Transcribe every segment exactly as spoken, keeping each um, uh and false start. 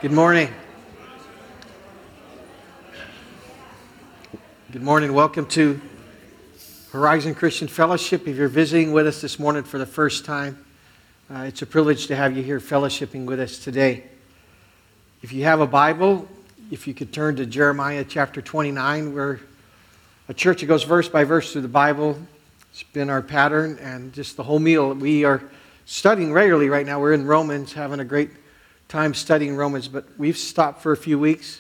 Good morning. Good morning. Welcome to Horizon Christian Fellowship. If you're visiting with us this morning for the first time, uh, it's a privilege to have you here fellowshipping with us today. If you have a Bible, if you could turn to Jeremiah chapter twenty-nine, we're a church that goes verse by verse through the Bible. It's been our pattern, and just the whole meal. We are studying regularly right now. We're in Romans, having a great time studying Romans, but we've stopped for a few weeks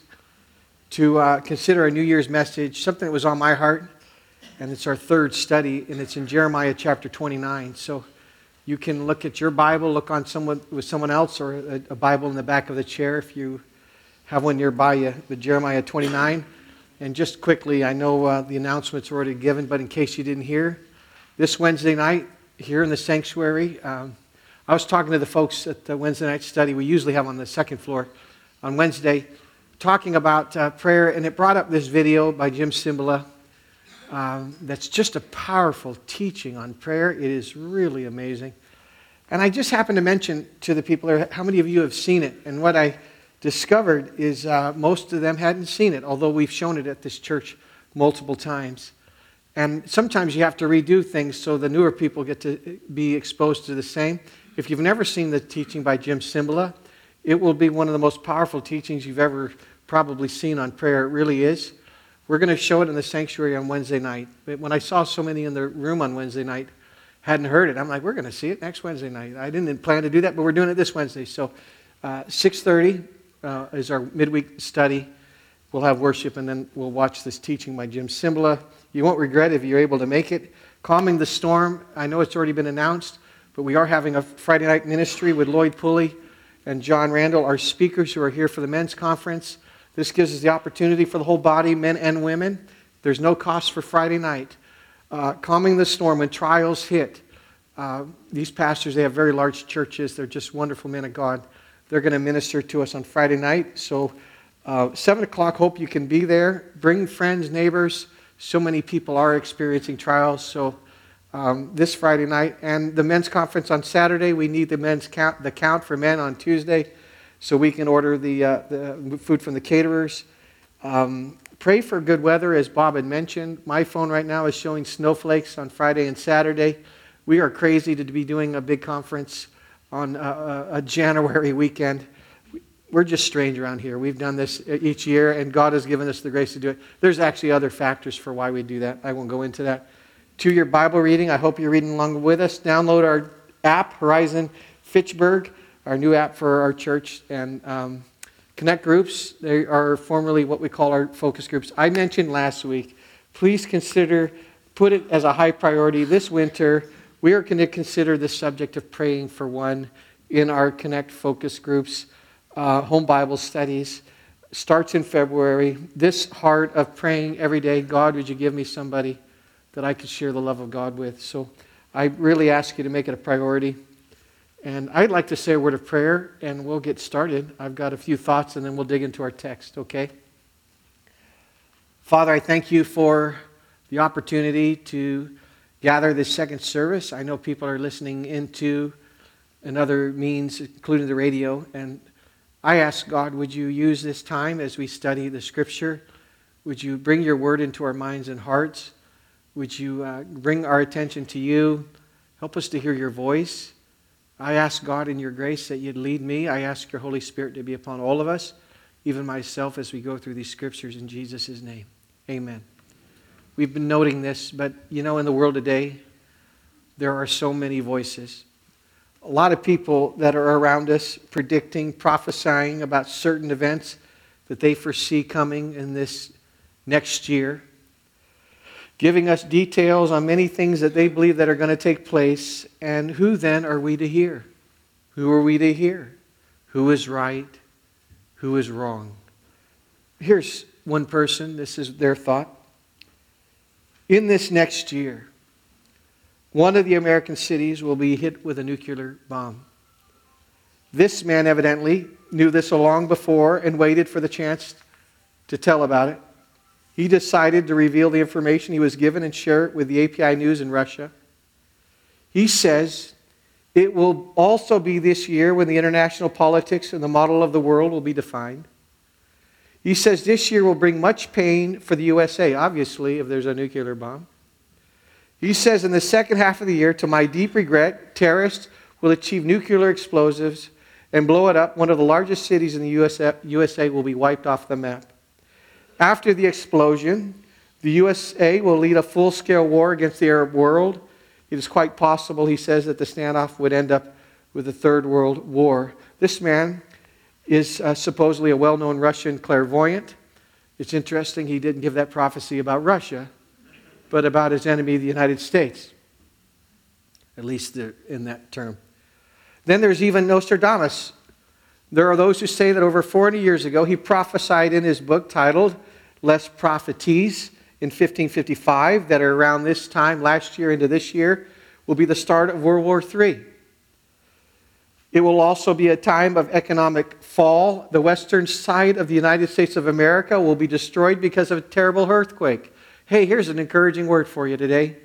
to uh, consider a New Year's message, something that was on my heart, and it's our third study, and it's in Jeremiah chapter twenty-nine. So you can look at your Bible, look on someone with someone else, or a, a Bible in the back of the chair if you have one nearby you, with Jeremiah twenty-nine. And just quickly, I know uh, the announcements are already given, but in case you didn't hear, this Wednesday night here in the sanctuary, um, I was talking to the folks at the Wednesday night study we usually have on the second floor on Wednesday, talking about uh, prayer, and it brought up this video by Jim Cymbala um, that's just a powerful teaching on prayer. It is really amazing. And I just happened to mention to the people there, how many of you have seen it? And what I discovered is uh, most of them hadn't seen it, although we've shown it at this church multiple times. And sometimes you have to redo things so the newer people get to be exposed to the same. If you've never seen the teaching by Jim Cymbala, it will be one of the most powerful teachings you've ever probably seen on prayer. It really is. We're going to show it in the sanctuary on Wednesday night. But when I saw so many in the room on Wednesday night, hadn't heard it, I'm like, we're going to see it next Wednesday night. I didn't plan to do that, but we're doing it this Wednesday. So uh, six thirty uh, is our midweek study. We'll have worship, and then we'll watch this teaching by Jim Cymbala. You won't regret if you're able to make it. Calming the Storm, I know it's already been announced, but we are having a Friday night ministry with Lloyd Pulley and John Randall, our speakers who are here for the men's conference. This gives us the opportunity for the whole body, men and women. There's no cost for Friday night. Uh, calming the storm when trials hit. Uh, these pastors, they have very large churches. They're just wonderful men of God. They're going to minister to us on Friday night. So uh, seven o'clock, hope you can be there. Bring friends, neighbors. So many people are experiencing trials. So Um, this Friday night, and the men's conference on Saturday. We need the men's count, the count for men on Tuesday, so we can order the, uh, the food from the caterers. Um, pray for good weather, as Bob had mentioned. My phone right now is showing snowflakes on Friday and Saturday. We are crazy to be doing a big conference on a, a January weekend. We're just strange around here. We've done this each year, and God has given us the grace to do it. There's actually other factors for why we do that. I won't go into that. To your Bible reading, I hope you're reading along with us. Download our app, Horizon Fitchburg, our new app for our church, and um, connect groups. They are formerly what we call our focus groups. I mentioned last week, please consider, put it as a high priority this winter. We are going to consider the subject of praying for one in our Connect focus groups. Uh, home Bible studies starts in February. This heart of praying every day, God, would you give me somebody that I could share the love of God with. So I really ask you to make it a priority. And I'd like to say a word of prayer, and we'll get started. I've got a few thoughts, and then we'll dig into our text, okay? Father, I thank you for the opportunity to gather this second service. I know people are listening into another means, including the radio. And I ask, God, would you use this time as we study the Scripture? Would you bring your word into our minds and hearts? Would you uh, bring our attention to you? Help us to hear your voice. I ask God in your grace that you'd lead me. I ask your Holy Spirit to be upon all of us, even myself, as we go through these scriptures in Jesus' name. Amen. We've been noting this, but you know, in the world today, there are so many voices. A lot of people that are around us predicting, prophesying about certain events that they foresee coming in this next year, giving us details on many things that they believe that are going to take place. And who then are we to hear? Who are we to hear? Who is right? Who is wrong? Here's one person. This is their thought. In this next year, one of the American cities will be hit with a nuclear bomb. This man evidently knew this long before and waited for the chance to tell about it. He decided to reveal the information he was given and share it with the A P I News in Russia. He says It will also be this year when the international politics and the model of the world will be defined. He says this year will bring much pain for the U S A, obviously, if there's a nuclear bomb. He says in the second half of the year, to my deep regret, terrorists will achieve nuclear explosives and blow it up. One of the largest cities in the U S A, U S A will be wiped off the map. After the explosion, the U S A will lead a full-scale war against the Arab world. It is quite possible, he says, that the standoff would end up with a third world war. This man is uh, supposedly a well-known Russian clairvoyant. It's interesting he didn't give that prophecy about Russia, but about his enemy, the United States, at least in that term. Then there's even Nostradamus. There are those who say that over forty years ago, he prophesied in his book titled Les Prophéties in fifteen fifty-five, that are around this time, last year into this year, will be the start of World War Three. It will also be a time of economic fall. The western side of the United States of America will be destroyed because of a terrible earthquake. Hey, here's an encouraging word for you today.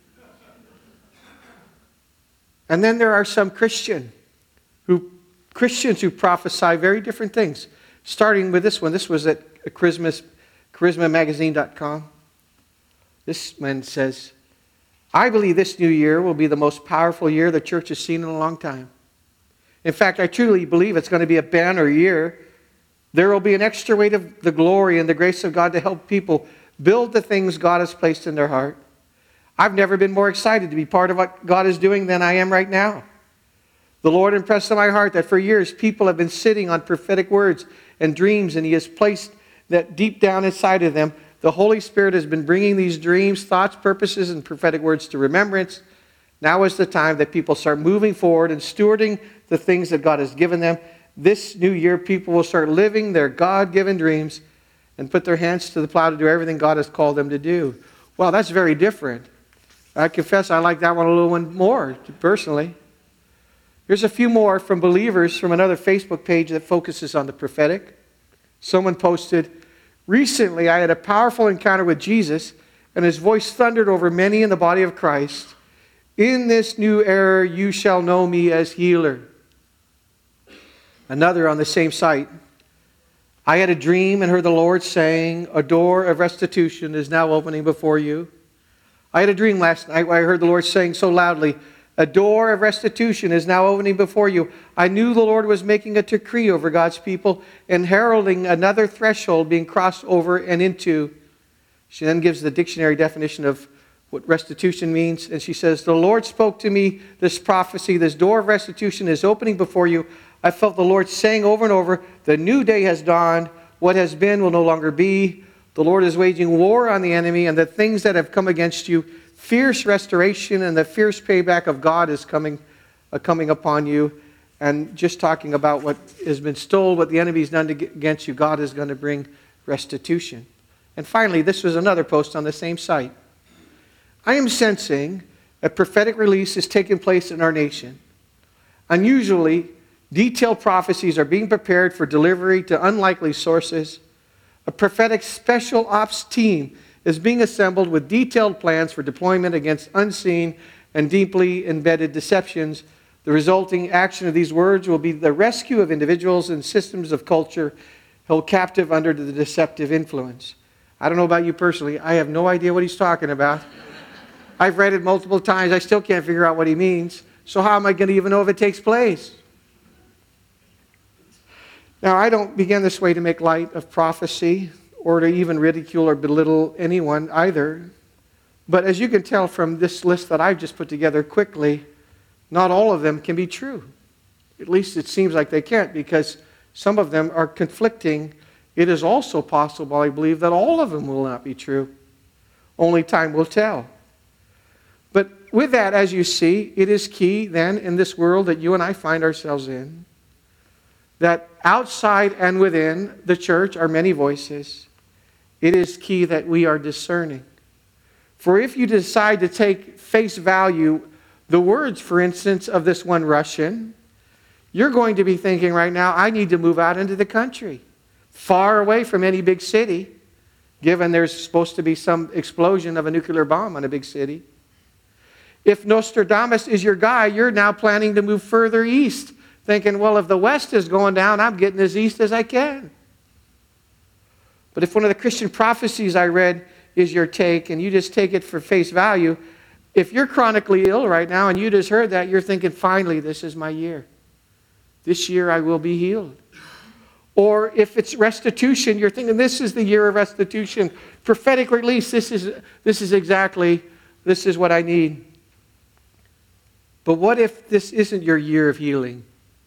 And then there are some Christian who, Christians who prophesy very different things. Starting with this one. This was at charisma magazine dot com. This man says, I believe this new year will be the most powerful year the church has seen in a long time. In fact, I truly believe it's going to be a banner year. There will be an extra weight of the glory and the grace of God to help people build the things God has placed in their heart. I've never been more excited to be part of what God is doing than I am right now. The Lord impressed on my heart that for years people have been sitting on prophetic words and dreams, and He has placed that deep down inside of them. The Holy Spirit has been bringing these dreams, thoughts, purposes, and prophetic words to remembrance. Now is the time that people start moving forward and stewarding the things that God has given them. This new year, people will start living their God-given dreams and put their hands to the plow to do everything God has called them to do. Well, that's very different. I confess I like that one a little one more, personally. Here's a few more from believers from another Facebook page that focuses on the prophetic. Someone posted, recently I had a powerful encounter with Jesus, and His voice thundered over many in the body of Christ. In this new era, you shall know me as healer. Another on the same site. I had a dream and heard the Lord saying, a door of restitution is now opening before you. I had a dream last night where I heard the Lord saying so loudly, a door of restitution is now opening before you. I knew the Lord was making a decree over God's people and heralding another threshold being crossed over and into. She then gives the dictionary definition of what restitution means. And she says, the Lord spoke to me this prophecy. This door of restitution is opening before you. I felt the Lord saying over and over, the new day has dawned. What has been will no longer be. The Lord is waging war on the enemy and the things that have come against you. Fierce restoration and the fierce payback of God is coming, uh, coming upon you. And just talking about what has been stolen, what the enemy has done to, against you, God is going to bring restitution. And finally, this was another post on the same site. I am sensing a prophetic release is taking place in our nation. Unusually, detailed prophecies are being prepared for delivery to unlikely sources. A prophetic special ops team is being assembled with detailed plans for deployment against unseen and deeply embedded deceptions. The resulting action of these words will be the rescue of individuals and systems of culture held captive under the deceptive influence. I don't know about you personally. I have no idea what he's talking about. I've read it multiple times. I still can't figure out what he means. So how am I going to even know if it takes place? Now, I don't begin this way to make light of prophecy or to even ridicule or belittle anyone either. But as you can tell from this list that I've just put together quickly, not all of them can be true. At least it seems like they can't, because some of them are conflicting. It is also possible, I believe, that all of them will not be true. Only time will tell. But with that, as you see, it is key then in this world that you and I find ourselves in, that outside and within the church are many voices. It is key that we are discerning. For if you decide to take face value the words, for instance, of this one Russian, you're going to be thinking right now, I need to move out into the country, far away from any big city, given there's supposed to be some explosion of a nuclear bomb in a big city. If Nostradamus is your guy, you're now planning to move further east, thinking, well, if the west is going down, I'm getting as east as I can. But if one of the Christian prophecies I read is your take, and you just take it for face value, if you're chronically ill right now and you just heard that, you're thinking, finally, this is my year. This year I will be healed. Or if it's restitution, you're thinking, this is the year of restitution. Prophetic release, this is, this is exactly, this is what I need. But what if this isn't your year of healing?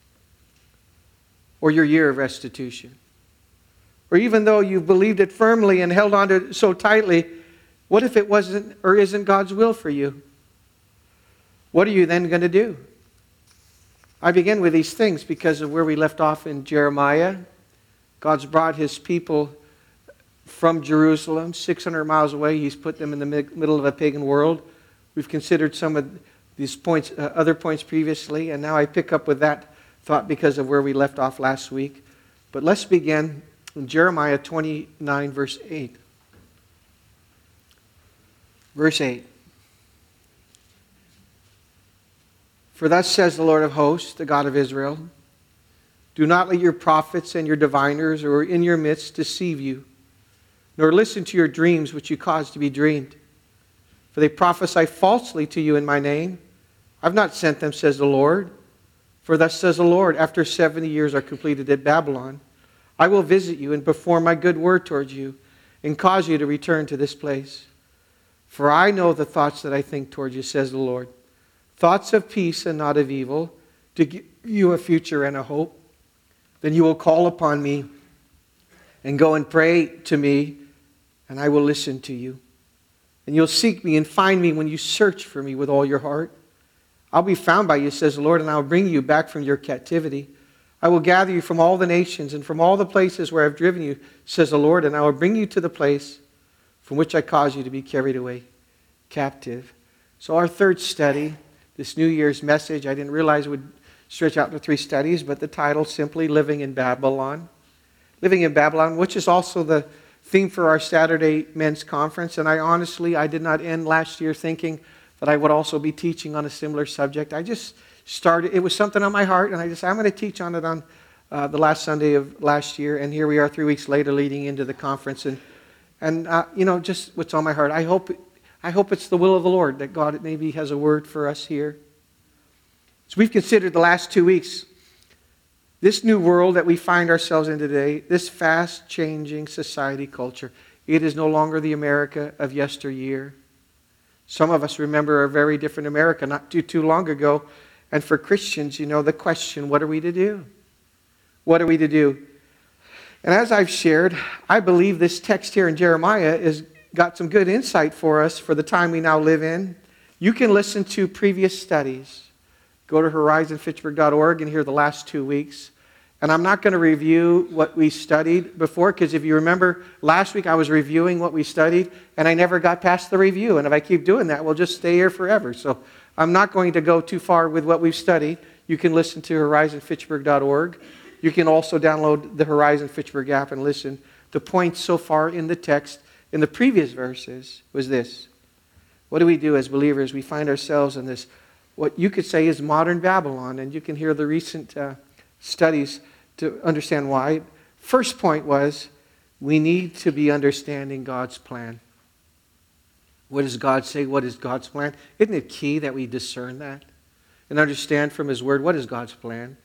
Or your year of restitution? Or even though you've believed it firmly and held on to it so tightly, what if it wasn't or isn't God's will for you? What are you then going to do? I begin with these things because of where we left off in Jeremiah. God's brought his people from Jerusalem, six hundred miles away. He's put them in the middle of a pagan world. We've considered some of these points, uh, other points previously, and now I pick up with that thought because of where we left off last week. But let's begin in Jeremiah twenty-nine, verse eight. Verse eight. For thus says the Lord of hosts, the God of Israel, do not let your prophets and your diviners who are in your midst deceive you, nor listen to your dreams which you cause to be dreamed. For they prophesy falsely to you in my name. I've not sent them, says the Lord. For thus says the Lord, after seventy years are completed at Babylon, I will visit you and perform my good word towards you and cause you to return to this place. For I know the thoughts that I think towards you, says the Lord. Thoughts of peace and not of evil, to give you a future and a hope. Then you will call upon me and go and pray to me, and I will listen to you. And you'll seek me and find me when you search for me with all your heart. I'll be found by you, says the Lord, and I'll bring you back from your captivity. I will gather you from all the nations and from all the places where I've driven you, says the Lord, and I will bring you to the place from which I caused you to be carried away captive. So our third study, this New Year's message, I didn't realize it would stretch out to three studies, but the title simply Living in Babylon. Living in Babylon, which is also the theme for our Saturday men's conference. And I honestly, I did not end last year thinking that I would also be teaching on a similar subject. I just started, it was something on my heart, and I just, I'm going to teach on it on uh, the last Sunday of last year. And here we are three weeks later leading into the conference. And, and uh, you know, just what's on my heart. I hope, I hope it's the will of the Lord that God maybe has a word for us here. So we've considered the last two weeks, this new world that we find ourselves in today, this fast-changing society culture. It is no longer the America of yesteryear. Some of us remember a very different America not too, too long ago. And for Christians, you know, the question, what are we to do? What are we to do? And as I've shared, I believe this text here in Jeremiah has got some good insight for us for the time we now live in. You can listen to previous studies. Go to horizon fitchburg dot org and hear the last two weeks. And I'm not going to review what we studied before, because if you remember, last week I was reviewing what we studied, and I never got past the review. And if I keep doing that, we'll just stay here forever. So I'm not going to go too far with what we've studied. You can listen to horizon fitchburg dot org. You can also download the Horizon Fitchburg app and listen. The point so far in the text, in the previous verses, was this. What do we do as believers? We find ourselves in this, what you could say is modern Babylon, and you can hear the recent uh, studies to understand why. First point was, we need to be understanding God's plan. What does God say? What is God's plan? Isn't it key that we discern that and understand from His Word what is God's plan?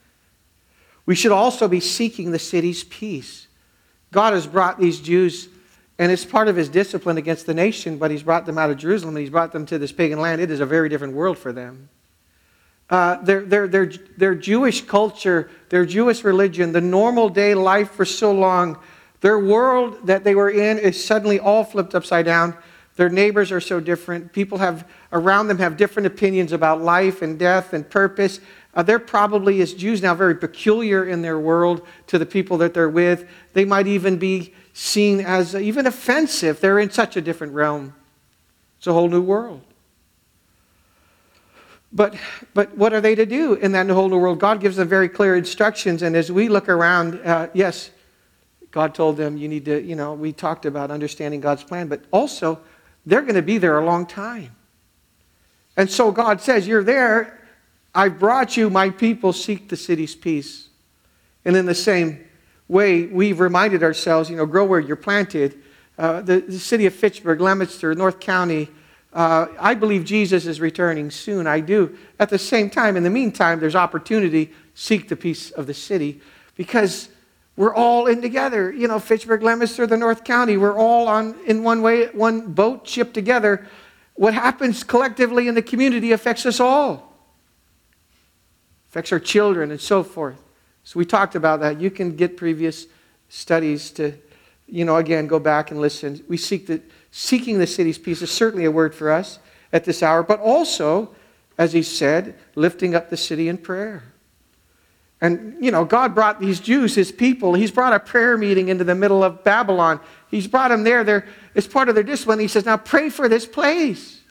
We should also be seeking the city's peace. God has brought these Jews, and it's part of His discipline against the nation, but He's brought them out of Jerusalem, and He's brought them to this pagan land. It is a very different world for them. Uh, their, their, their, their Jewish culture, their Jewish religion, the normal day life for so long, their world that they were in is suddenly all flipped upside down. Their neighbors are so different. People have around them have different opinions about life and death and purpose. Uh, they're probably, as Jews now, very peculiar in their world to the people that they're with. They might even be seen as uh, even offensive. They're in such a different realm. It's a whole new world. But but what are they to do in that whole new world? God gives them very clear instructions. And as we look around, uh, yes, God told them you need to, you know, we talked about understanding God's plan. But also, they're going to be there a long time. And so God says, you're there. I've brought you, my people, seek the city's peace. And in the same way, we've reminded ourselves, you know, grow where you're planted. Uh, the, the city of Fitchburg, Leominster, North County, uh, I believe Jesus is returning soon. I do. At the same time, in the meantime, there's opportunity. Seek the peace of the city. Because we're all in together. You know, Fitchburg, Leominster, the North County, we're all on in one way, one boat, ship together. What happens collectively in the community affects us all. Affects our children and so forth. So we talked about that. You can get previous studies to, you know, again, go back and listen. We seek the, seeking the city's peace is certainly a word for us at this hour, but also, as he said, lifting up the city in prayer. And, you know, God brought these Jews, his people, he's brought a prayer meeting into the middle of Babylon. He's brought them there. They're, it's part of their discipline. He says, now pray for this place.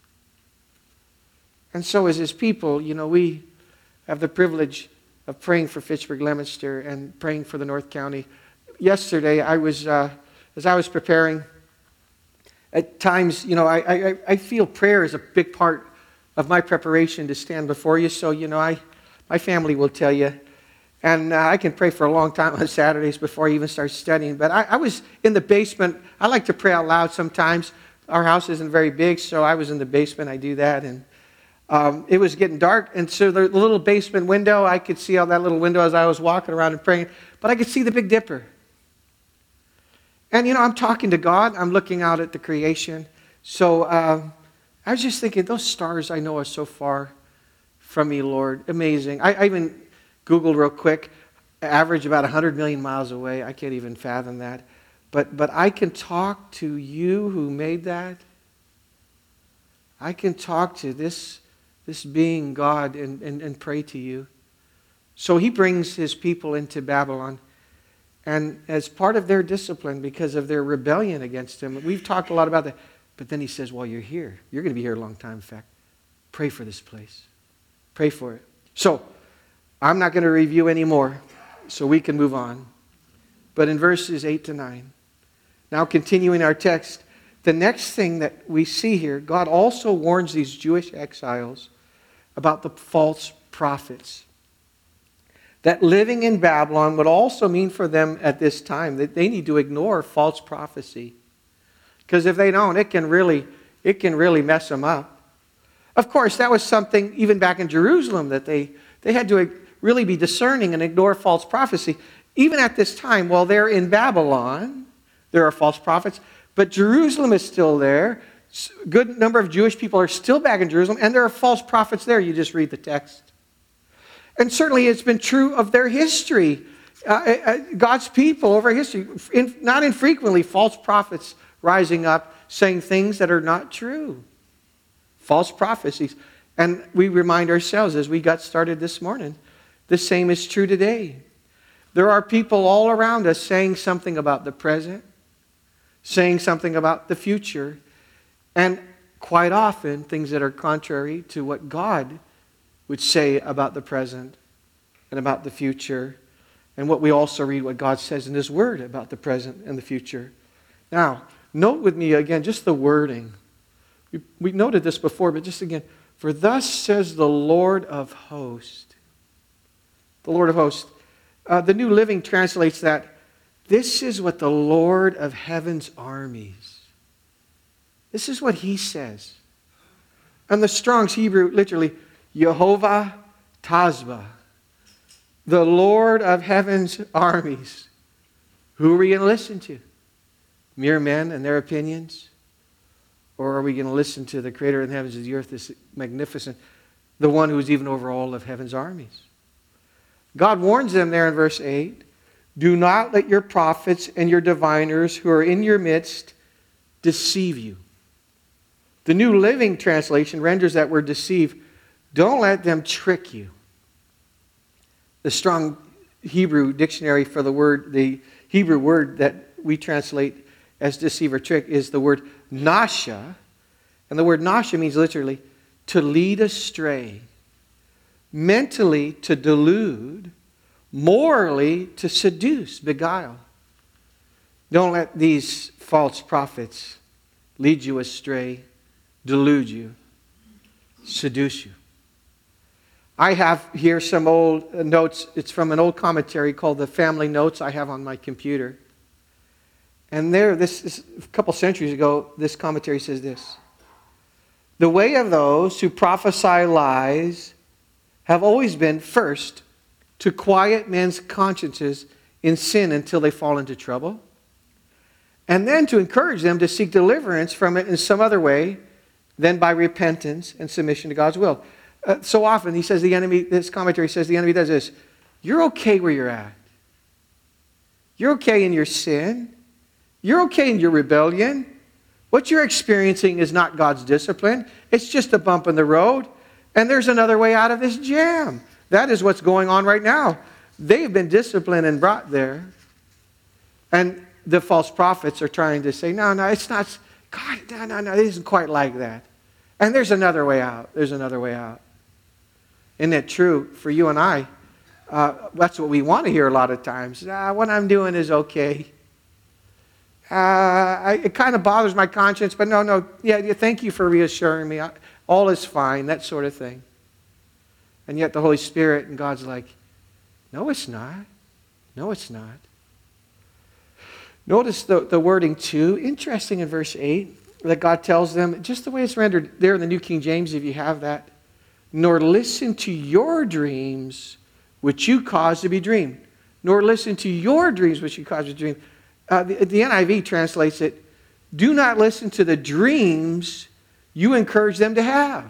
And so as his people, you know, we have the privilege of praying for Fitchburg, Leominster, and praying for the North County. Yesterday, I was, uh, as I was preparing, at times, you know, I, I, I feel prayer is a big part of my preparation to stand before you. So, you know, I, my family will tell you. And uh, I can pray for a long time on Saturdays before I even start studying. But I, I was in the basement. I like to pray out loud sometimes. Our house isn't very big, so I was in the basement. I do that. And um, it was getting dark. And so the little basement window, I could see out that little window as I was walking around and praying. But I could see the Big Dipper. And, you know, I'm talking to God. I'm looking out at the creation. So uh, I was just thinking, those stars I know are so far from me, Lord. Amazing. I, I even Googled real quick. Average about one hundred million miles away. I can't even fathom that. But, but I can talk to you who made that. I can talk to this, this being God and, and, and pray to you. So he brings his people into Babylon. And as part of their discipline, because of their rebellion against him, we've talked a lot about that. But then he says, well, you're here. You're going to be here a long time, in fact. Pray for this place. Pray for it. So, I'm not going to review anymore, so we can move on. But in verses eight to nine, now continuing our text, the next thing that we see here, God also warns these Jewish exiles about the false prophets. That living in Babylon would also mean for them at this time that they need to ignore false prophecy. Because if they don't, it can really, it can really mess them up. Of course, that was something even back in Jerusalem that they, they had to really be discerning and ignore false prophecy. Even at this time, while they're in Babylon, there are false prophets, but Jerusalem is still there. A good number of Jewish people are still back in Jerusalem, and there are false prophets there. You just read the text. And certainly it's been true of their history. Uh, uh, God's people over history, in, not infrequently, false prophets rising up saying things that are not true. False prophecies. And we remind ourselves as we got started this morning, the same is true today. There are people all around us saying something about the present, saying something about the future, and quite often things that are contrary to what God would say about the present and about the future, and what we also read what God says in His Word about the present and the future. Now, note with me again just the wording. We, we noted this before, but just again, for thus says the Lord of hosts. The Lord of hosts. Uh, the New Living translates that, this is what the Lord of heaven's armies. This is what He says. And the Strong's Hebrew, literally, Yehovah Tazba, the Lord of heaven's armies. Who are we going to listen to? Mere men and their opinions? Or are we going to listen to the Creator of the heavens and the earth, this magnificent, the one who is even over all of heaven's armies? God warns them there in verse eight, do not let your prophets and your diviners who are in your midst deceive you. The New Living Translation renders that word deceive. Don't let them trick you. The Strong Hebrew dictionary for the word, the Hebrew word that we translate as deceive or trick is the word nasha. And the word nasha means literally to lead astray, mentally to delude, morally to seduce, beguile. Don't let these false prophets lead you astray, delude you. seduce you. I have here some old notes. It's from an old commentary called the Family Notes I have on my computer. And there, this is a couple centuries ago, this commentary says this: the way of those who prophesy lies have always been, first, to quiet men's consciences in sin until they fall into trouble, and then to encourage them to seek deliverance from it in some other way than by repentance and submission to God's will. Uh, so often, he says the enemy, this commentary says the enemy does this: you're okay where you're at. You're okay in your sin. You're okay in your rebellion. What you're experiencing is not God's discipline. It's just a bump in the road. And there's another way out of this jam. That is what's going on right now. They've been disciplined and brought there. And the false prophets are trying to say, no, no, it's not. God, no, no, no, it isn't quite like that. And there's another way out. There's another way out. Isn't that true for you and I? Uh, that's what we want to hear a lot of times. Ah, what I'm doing is okay. Uh, I, it kind of bothers my conscience, but no, no, yeah, yeah, thank you for reassuring me. I, all is fine, that sort of thing. And yet the Holy Spirit and God's like, no, it's not. No, it's not. Notice the, the wording too. Interesting in verse eight that God tells them, just the way it's rendered there in the New King James, if you have that, nor listen to your dreams which you cause to be dreamed. Nor listen to your dreams which you cause to dream. Uh, the, the N I V translates it, do not listen to the dreams you encourage them to have.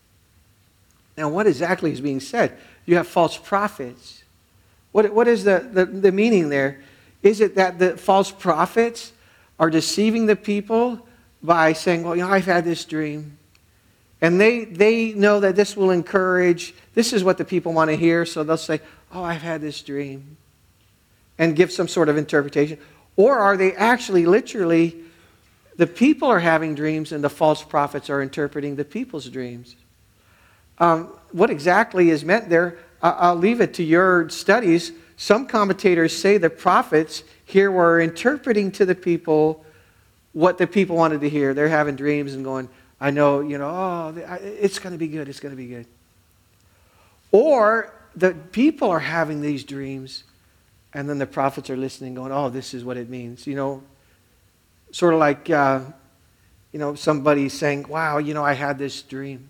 Now, what exactly is being said? You have false prophets. What, what is the, the, the meaning there? Is it that the false prophets are deceiving the people by saying, well, you know, I've had this dream. And they, they know that this will encourage, this is what the people want to hear, so they'll say, oh, I've had this dream. And give some sort of interpretation. Or are they actually literally, the people are having dreams and the false prophets are interpreting the people's dreams? Um, what exactly is meant there, I'll leave it to your studies. Some commentators say the prophets here were interpreting to the people what the people wanted to hear. They're having dreams and going, I know, you know, oh, it's going to be good, it's going to be good. Or the people are having these dreams and then the prophets are listening going, oh, this is what it means. You know, sort of like, uh, you know, somebody saying, wow, you know, I had this dream.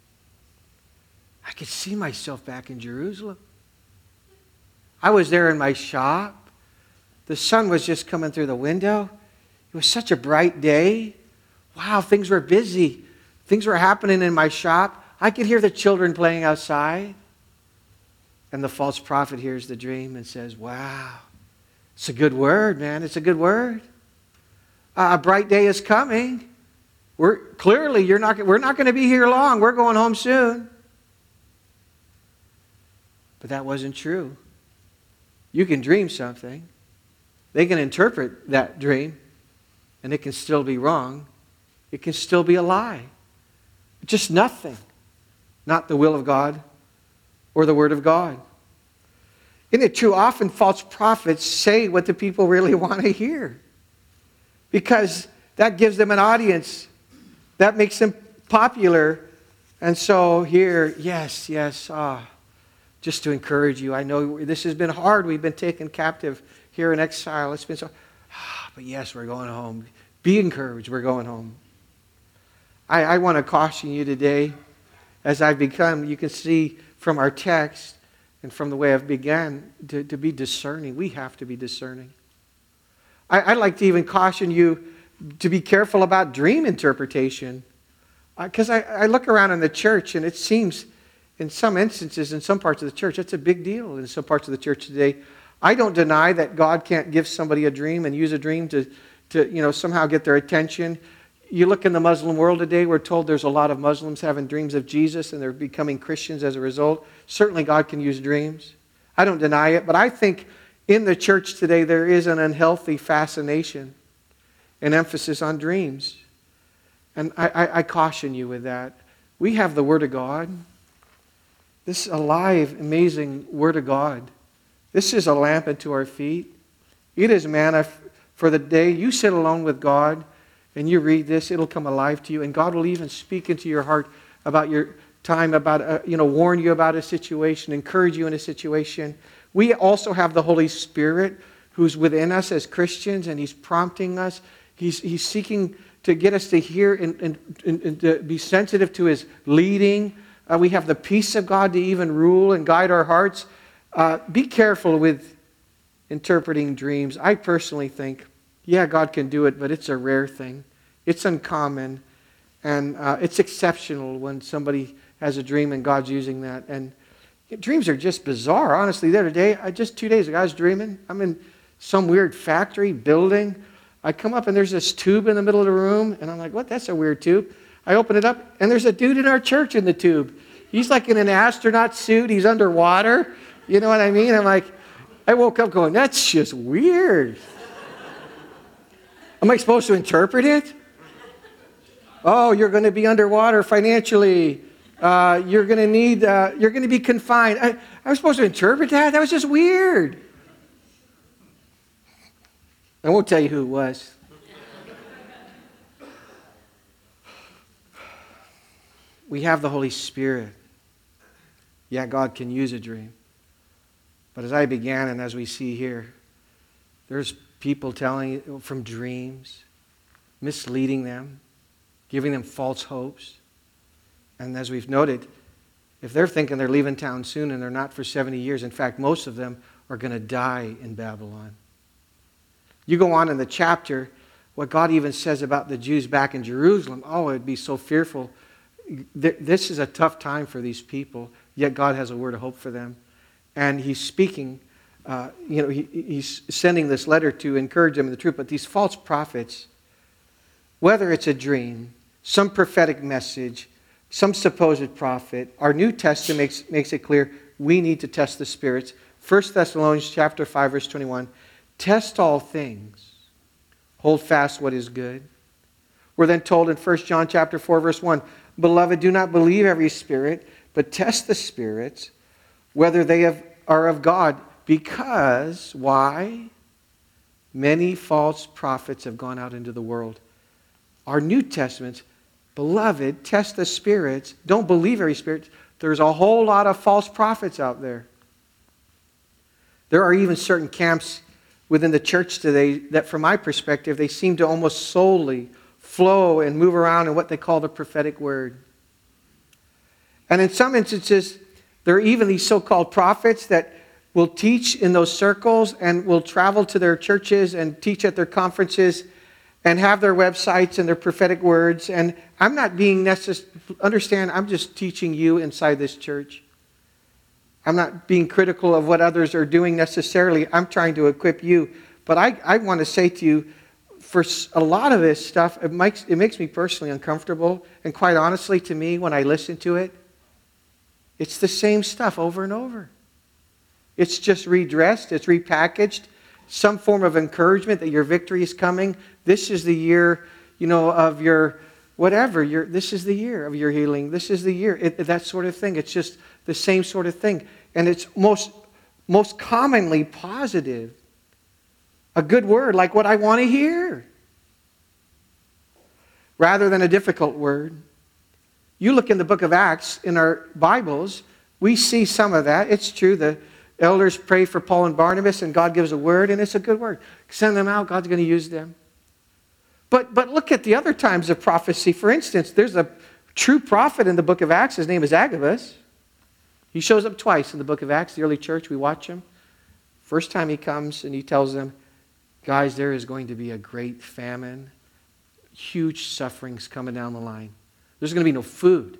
I could see myself back in Jerusalem. I was there in my shop. The sun was just coming through the window. It was such a bright day. Wow, things were busy. Things were happening in my shop. I could hear the children playing outside. And the false prophet hears the dream and says, wow, it's a good word, man. It's a good word. Uh, a bright day is coming. We're clearly you're not we're not going to be here long. We're going home soon. But that wasn't true. You can dream something. They can interpret that dream, and it can still be wrong. It can still be a lie. Just nothing. Not the will of God or the Word of God. Isn't it true? Often false prophets say what the people really want to hear. Because that gives them an audience. That makes them popular. And so here, yes, yes, ah, just to encourage you. I know this has been hard. We've been taken captive here in exile. It's been so, ah, but yes, we're going home. Be encouraged. We're going home. I, I want to caution you today, as I've become, you can see from our text and from the way I've began, to, to be discerning. We have to be discerning. I, I'd like to even caution you to be careful about dream interpretation. Because I, I look around in the church and it seems, in some instances, in some parts of the church, it's a big deal in some parts of the church today. I don't deny that God can't give somebody a dream and use a dream to, to you know, somehow get their attention. You look in the Muslim world today, we're told there's a lot of Muslims having dreams of Jesus and they're becoming Christians as a result. Certainly God can use dreams. I don't deny it, but I think in the church today there is an unhealthy fascination and emphasis on dreams. And I, I, I caution you with that. We have the Word of God. This is a live, amazing Word of God. This is a lamp unto our feet. It is manna for the day. You sit alone with God and you read this, it'll come alive to you. And God will even speak into your heart about your time about, uh, you know, warn you about a situation, encourage you in a situation. We also have the Holy Spirit who's within us as Christians, and He's prompting us. He's, he's seeking to get us to hear and, and, and, and to be sensitive to His leading. Uh, we have the peace of God to even rule and guide our hearts. Uh, be careful with interpreting dreams. I personally think, yeah, God can do it, but it's a rare thing. It's uncommon, and uh, it's exceptional when somebody has a dream and God's using that. And dreams are just bizarre. Honestly, the other day, I just two days ago, I was dreaming. I'm in some weird factory building. I come up and there's this tube in the middle of the room, and I'm like, what? That's a weird tube. I open it up, and there's a dude in our church in the tube. He's like in an astronaut suit. He's underwater. You know what I mean? I'm like, I woke up going, that's just weird. Am I supposed to interpret it? Oh, you're going to be underwater financially. Uh, you're going to need, uh, you're going to be confined. I, I was supposed to interpret that? That was just weird. I won't tell you who it was. We have the Holy Spirit. Yeah, God can use a dream. But as I began and as we see here, there's people telling from dreams, misleading them, giving them false hopes. And as we've noted, if they're thinking they're leaving town soon and they're not for seventy years, in fact, most of them are going to die in Babylon. You go on in the chapter, what God even says about the Jews back in Jerusalem, oh, it'd be so fearful. This is a tough time for these people, yet God has a word of hope for them. And He's speaking, uh, you know, he, He's sending this letter to encourage them in the truth. But these false prophets, whether it's a dream, some prophetic message, some supposed prophet, our New Testament makes, makes it clear we need to test the spirits. First Thessalonians chapter five, verse twenty-one, test all things, hold fast what is good. We're then told in First John chapter four, verse one, beloved, do not believe every spirit, but test the spirits, whether they have, are of God, because, why? Many false prophets have gone out into the world. Our New Testament, beloved, test the spirits. Don't believe every spirit. There's a whole lot of false prophets out there. There are even certain camps within the church today that, from my perspective, they seem to almost solely flow and move around in what they call the prophetic word. And in some instances, there are even these so-called prophets that will teach in those circles and will travel to their churches and teach at their conferences and have their websites and their prophetic words. And I'm not being necessary, understand, I'm just teaching you inside this church. I'm not being critical of what others are doing necessarily. I'm trying to equip you. But I, I want to say to you, for a lot of this stuff, it makes, it makes me personally uncomfortable. And quite honestly, to me, when I listen to it, it's the same stuff over and over. It's just redressed, it's repackaged, some form of encouragement that your victory is coming. This is the year, you know, of your whatever. Your, this is the year of your healing. This is the year. It, that sort of thing. It's just the same sort of thing. And it's most, most commonly positive. A good word, like what I want to hear. Rather than a difficult word. You look in the book of Acts, in our Bibles, we see some of that. It's true. The elders pray for Paul and Barnabas, and God gives a word, and it's a good word. Send them out. God's going to use them. But, but look at the other times of prophecy. For instance, there's a true prophet in the book of Acts. His name is Agabus. He shows up twice in the book of Acts, the early church. We watch him. First time he comes, and he tells them, guys, there is going to be a great famine. Huge sufferings coming down the line. There's going to be no food.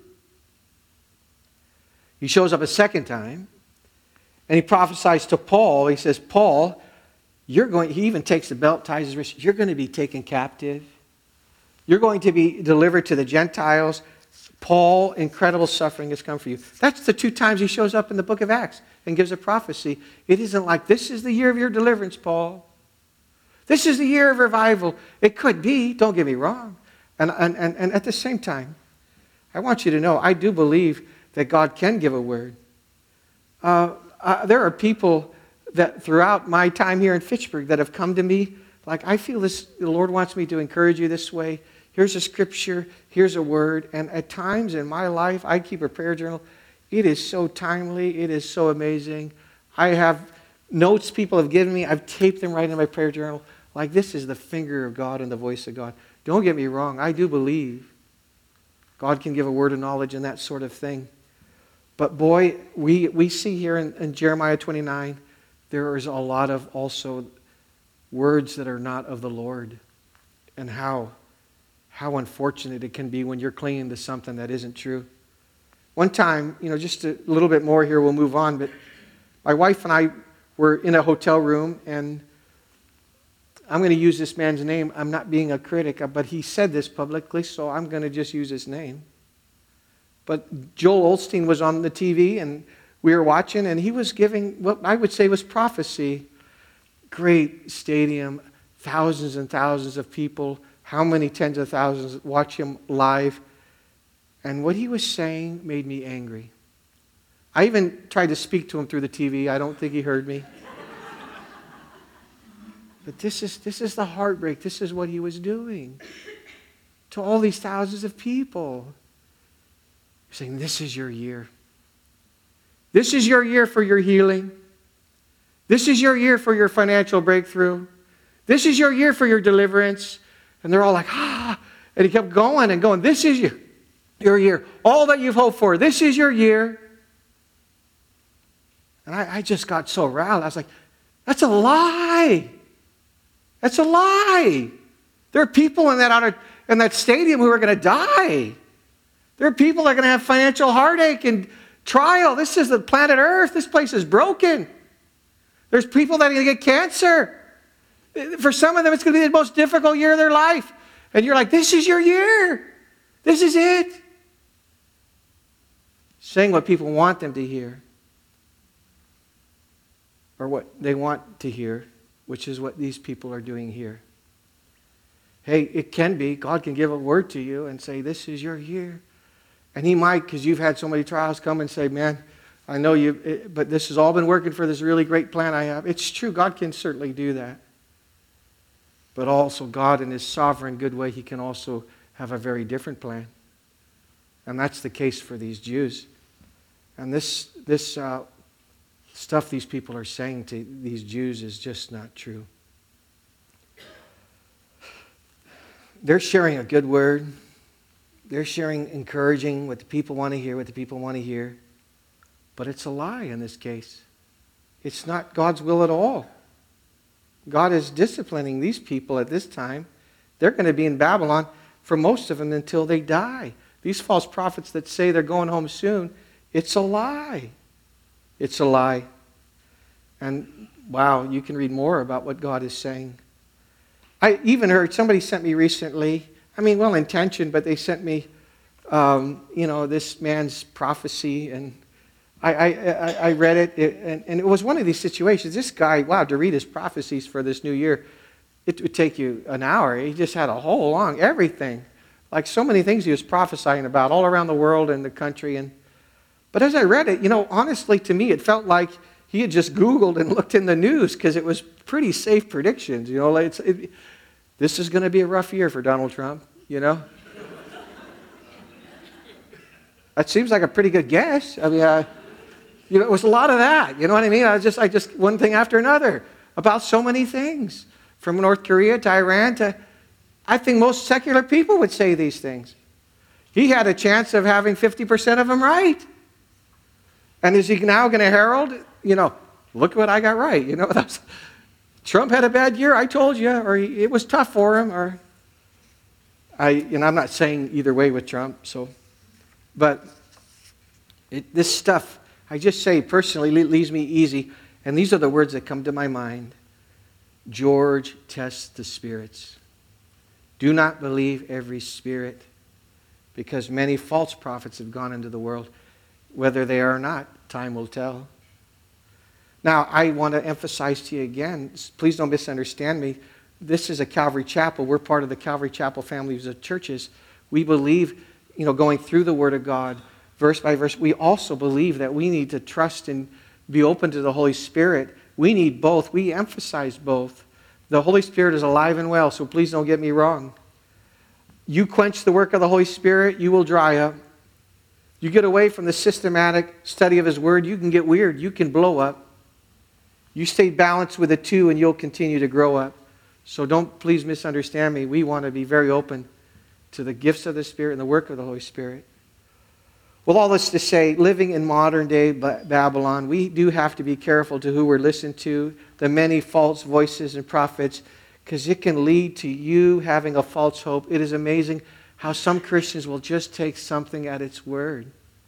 He shows up a second time, and he prophesies to Paul. He says, Paul, you're going, he even takes the belt, ties his wrist. You're going to be taken captive. You're going to be delivered to the Gentiles. Paul, incredible suffering has come for you. That's the two times he shows up in the book of Acts and gives a prophecy. It isn't like, this is the year of your deliverance, Paul. This is the year of revival. It could be, don't get me wrong. And, and, and, and at the same time, I want you to know, I do believe that God can give a word. Uh, uh, there are people that throughout my time here in Fitchburg that have come to me, like, I feel this, the Lord wants me to encourage you this way. Here's a scripture. Here's a word. And at times in my life, I keep a prayer journal. It is so timely. It is so amazing. I have notes people have given me. I've taped them right in my prayer journal. Like, this is the finger of God and the voice of God. Don't get me wrong. I do believe God can give a word of knowledge and that sort of thing. But boy, we, we see here in, in Jeremiah twenty-nine, there is a lot of also words that are not of the Lord. And how, how unfortunate it can be when you're clinging to something that isn't true. One time, you know, just a little bit more here, we'll move on, but my wife and I were in a hotel room, and I'm going to use this man's name. I'm not being a critic, but he said this publicly, so I'm going to just use his name. But Joel Osteen was on the T V, and we were watching, and he was giving what I would say was prophecy. Great stadium, thousands and thousands of people. How many tens of thousands watch him live? And what he was saying made me angry. I even tried to speak to him through the T V. I don't think he heard me. But this is, this is the heartbreak. This is what he was doing to all these thousands of people. Saying, this is your year. This is your year for your healing. This is your year for your financial breakthrough. This is your year for your deliverance. And they're all like, ah. And he kept going and going, this is your, your year. All that you've hoped for, this is your year. And I, I just got so riled. I was like, that's a lie. That's a lie. There are people in that, outer, in that stadium who are going to die. There are people that are going to have financial heartache and trial. This is the planet Earth. This place is broken. There's people that are going to get cancer. For some of them, it's going to be the most difficult year of their life. And you're like, this is your year. This is it. Saying what people want them to hear. Or what they want to hear, which is what these people are doing here. Hey, it can be. God can give a word to you and say, this is your year. And he might, because you've had so many trials, come and say, man, I know you, but this has all been working for this really great plan I have. It's true. God can certainly do that. But also God, in his sovereign good way, he can also have a very different plan. And that's the case for these Jews. And this, this uh, stuff these people are saying to these Jews is just not true. They're sharing a good word. They're sharing encouraging what the people want to hear, what the people want to hear. But it's a lie in this case. It's not God's will at all. God is disciplining these people at this time. They're going to be in Babylon for most of them until they die. These false prophets that say they're going home soon, it's a lie. It's a lie. And wow, you can read more about what God is saying. I even heard, somebody sent me recently, I mean, well-intentioned, but they sent me, um, you know, this man's prophecy, and I, I, I, I read it, it and, and it was one of these situations. This guy, wow, to read his prophecies for this new year, it would take you an hour. He just had a whole long, everything. Like so many things he was prophesying about all around the world and the country. And But as I read it, you know, honestly, to me, it felt like he had just Googled and looked in the news because it was pretty safe predictions. You know, like it's, it, this is going to be a rough year for Donald Trump, you know. That seems like a pretty good guess. I mean, uh, you know, it was a lot of that. You know what I mean? I just, I just one thing after another about so many things, from North Korea to Iran to, I think most secular people would say these things. He had a chance of having fifty percent of them right. And is he now going to herald, you know, look what I got right. You know, that's, Trump had a bad year, I told you, or he, it was tough for him, or I, you know, I'm not saying either way with Trump, so, but it, this stuff, I just say personally, leaves me easy, and these are the words that come to my mind. George tests the spirits. Do not believe every spirit, because many false prophets have gone into the world. Whether they are or not, time will tell. Now, I want to emphasize to you again, please don't misunderstand me. This is a Calvary Chapel. We're part of the Calvary Chapel families of churches. We believe, you know, going through the Word of God, verse by verse, we also believe that we need to trust and be open to the Holy Spirit. We need both. We emphasize both. The Holy Spirit is alive and well, so please don't get me wrong. You quench the work of the Holy Spirit, you will dry up. You get away from the systematic study of His Word, you can get weird. You can blow up. You stay balanced with the two and you'll continue to grow up. So don't please misunderstand me. We want to be very open to the gifts of the Spirit and the work of the Holy Spirit. Well, all this to say, living in modern day Babylon, we do have to be careful to who we're listening to, the many false voices and prophets, because it can lead to you having a false hope. It is amazing how some Christians will just take something at its word.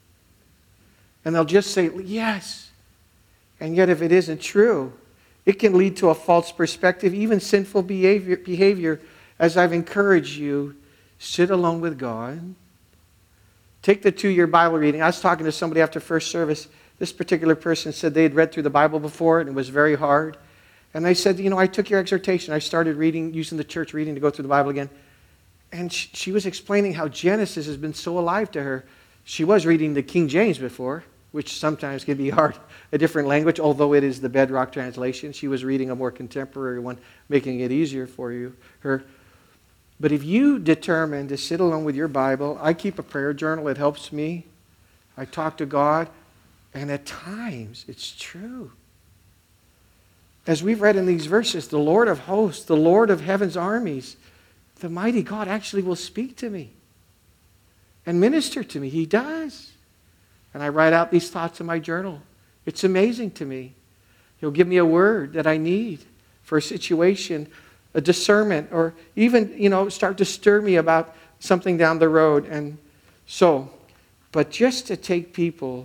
And they'll just say, yes. And yet if it isn't true, it can lead to a false perspective, even sinful behavior. behavior. As I've encouraged you, sit alone with God. Take the two-year Bible reading. I was talking to somebody after first service. This particular person said they had read through the Bible before and it was very hard. And they said, you know, I took your exhortation. I started reading, using the church reading to go through the Bible again. And she, she was explaining how Genesis has been so alive to her. She was reading the King James before, which sometimes can be hard, a different language, although it is the bedrock translation. She was reading a more contemporary one, making it easier for you, her. But if you determine to sit alone with your Bible, I keep a prayer journal. It helps me. I talk to God. And at times, it's true. As we've read in these verses, the Lord of hosts, the Lord of heaven's armies, the mighty God actually will speak to me and minister to me. He does. And I write out these thoughts in my journal. It's amazing to me. He'll give me a word that I need for a situation, a discernment, or even, you know, start to stir me about something down the road. And so, but just to take people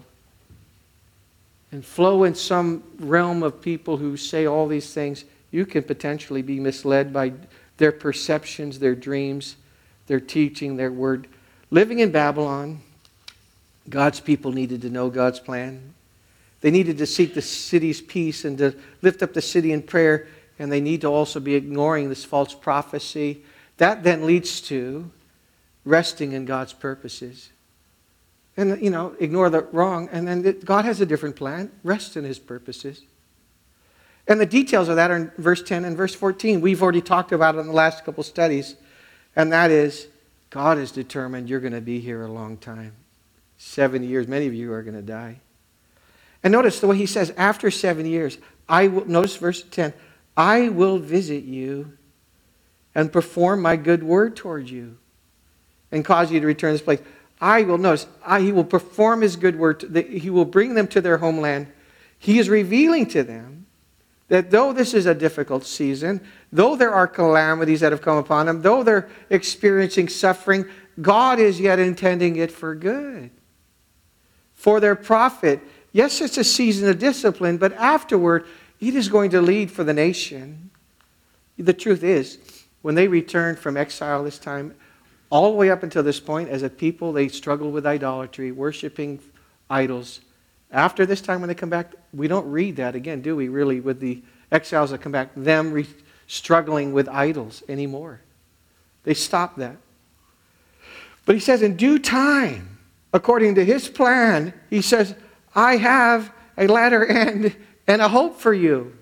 and flow in some realm of people who say all these things, you can potentially be misled by their perceptions, their dreams, their teaching, their word. Living in Babylon, God's people needed to know God's plan. They needed to seek the city's peace and to lift up the city in prayer. And they need to also be ignoring this false prophecy. That then leads to resting in God's purposes. And, you know, ignore the wrong. And then God has a different plan. Rest in His purposes. And the details of that are in verse ten and verse fourteen. We've already talked about it in the last couple studies. And that is, God is determined you're going to be here a long time. Seven years. Many of you are going to die. And notice the way He says, after seven years, I will, notice verse ten, I will visit you and perform my good word toward you and cause you to return to this place. I will, notice, I, He will perform His good word. To, the, he will bring them to their homeland. He is revealing to them that though this is a difficult season, though there are calamities that have come upon them, though they're experiencing suffering, God is yet intending it for good, for their profit. Yes, it's a season of discipline, but afterward, it is going to lead for the nation. The truth is, when they returned from exile this time, all the way up until this point, as a people, they struggled with idolatry, worshiping idols. After this time when they come back, we don't read that again, do we, really, with the exiles that come back, them re- struggling with idols anymore. They stopped that. But He says, in due time, according to His plan, He says, I have a latter end and a hope for you.